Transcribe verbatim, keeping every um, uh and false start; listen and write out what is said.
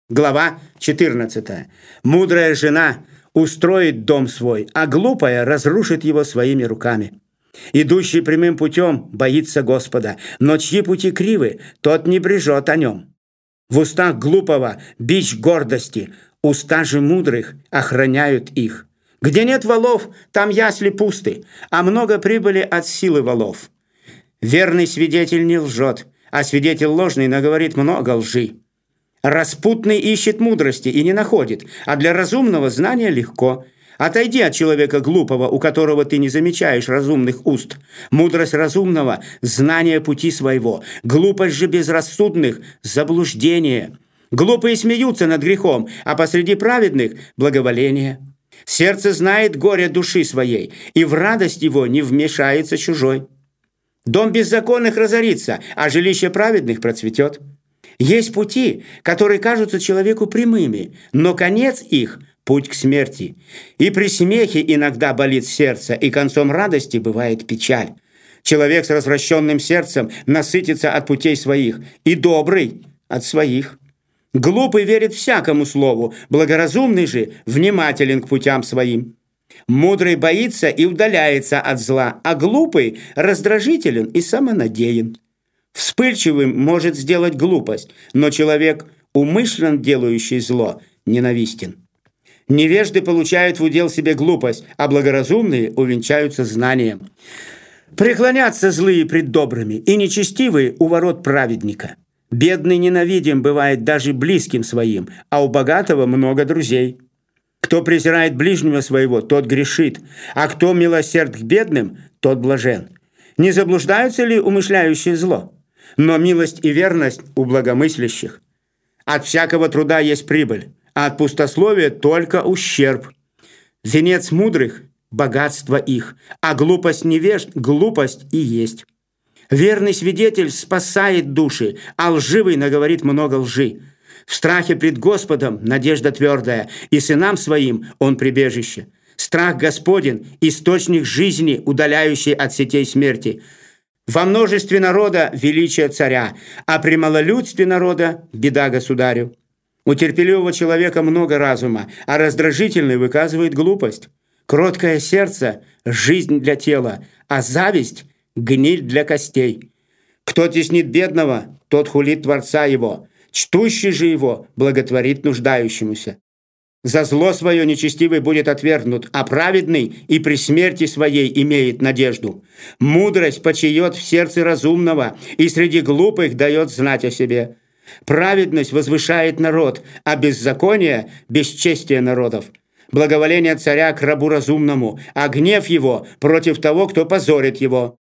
Глава четырнадцатая. Мудрая жена устроит дом свой, а глупая разрушит его своими руками. Идущий прямым путем боится Господа, но чьи пути кривы, тот не брежет о нем. В устах глупого бич гордости, уста же мудрых охраняют их. Где нет волов, там ясли пусты, а много прибыли от силы волов. Верный свидетель не лжет, а свидетель ложный наговорит много лжи. Распутный ищет мудрости и не находит, а для разумного знания легко. Отойди от человека глупого, у которого ты не замечаешь разумных уст. Мудрость разумного – знание пути своего, глупость же безрассудных – заблуждение. Глупые смеются над грехом, а посреди праведных – благоволение. Сердце знает горе души своей, и в радость его не вмешается чужой. Дом беззаконных разорится, а жилище праведных процветет. Есть пути, которые кажутся человеку прямыми, но конец их – путь к смерти. И при смехе иногда болит сердце, и концом радости бывает печаль. Человек с развращенным сердцем насытится от путей своих, и добрый – от своих. Глупый верит всякому слову, благоразумный же внимателен к путям своим. Мудрый боится и удаляется от зла, а глупый раздражителен и самонадеян. Вспыльчивым может сделать глупость, но человек, умышленно делающий зло, ненавистен. Невежды получают в удел себе глупость, а благоразумные увенчаются знанием. Преклонятся злые пред добрыми, и нечестивые у ворот праведника. Бедный ненавидим бывает даже близким своим, а у богатого много друзей. Кто презирает ближнего своего, тот грешит, а кто милосерд к бедным, тот блажен. Не заблуждаются ли умышляющие зло? Но милость и верность у благомыслящих. От всякого труда есть прибыль, а от пустословия только ущерб. Венец мудрых – богатство их, а глупость невежд – глупость и есть. Верный свидетель спасает души, а лживый наговорит много лжи. В страхе пред Господом надежда твердая, и сынам своим он прибежище. Страх Господень – источник жизни, удаляющий от сетей смерти. Во множестве народа величие царя, а при малолюдстве народа беда государю. У терпеливого человека много разума, а раздражительный выказывает глупость. Кроткое сердце – жизнь для тела, а зависть – гниль для костей. Кто теснит бедного, тот хулит Творца его, чтущий же его благотворит нуждающемуся. За зло свое нечестивый будет отвергнут, а праведный и при смерти своей имеет надежду. Мудрость почиет в сердце разумного и среди глупых дает знать о себе. Праведность возвышает народ, а беззаконие – бесчестие народов. Благоволение царя к рабу разумному, а гнев его против того, кто позорит его.